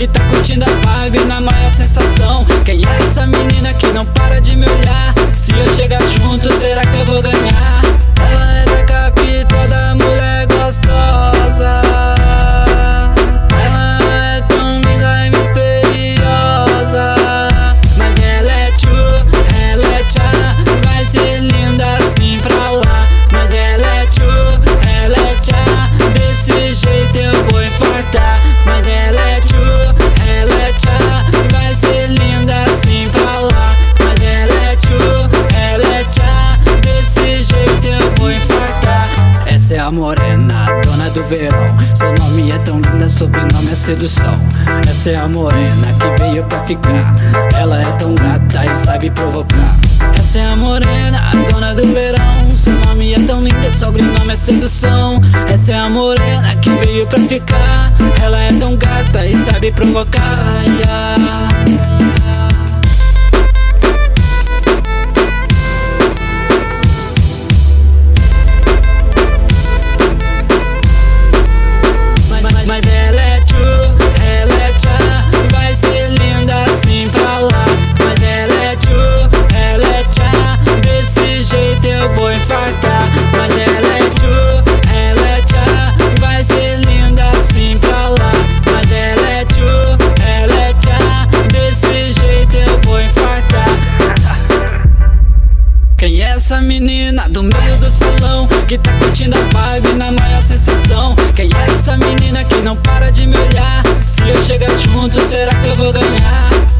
que tá curtindo a vibe na maior sensação. Quem é essa menina que não para de me olhar? Se eu chegar junto, será que eu vou ganhar? Ela é da capital, da mulher gostosa. Ela é tão linda e misteriosa, mas ela é tchu, ela é tchá. Vai ser linda assim pra lá, mas ela é tchu, ela é tchá. Desse jeito eu vou infartar, mas ela é tchu, ela é tchá. Vai ser linda assim pra lá, mas ela é tchu, ela é tchá. Desse jeito eu vou infartar. Essa é a morena, dona do verão. Seu nome é tão linda, sobrenome é sedução. Essa é a morena que veio pra ficar. Ela é tão gata e sabe provocar. Essa é a morena, dona do verão. Seu nome é tão linda, sobrenome é sedução. Essa é a morena que veio pra ficar. Ela é tão gata e sabe provocar, yeah. Mas ela é tchu, ela é tchá. Vai ser linda assim pra lá, mas ela é tchu, ela é tchá. Desse jeito eu vou infartar, mas ela é tchu, ela é tchá. Vai ser linda assim pra lá, mas ela é tchu, ela é tchá. Desse jeito eu vou infartar. Quem é essa menina do meio do salão que tá curtindo a vibe na maior sensação? Quem é essa menina que não para de me olhar? Se eu chegar junto, será que eu vou ganhar?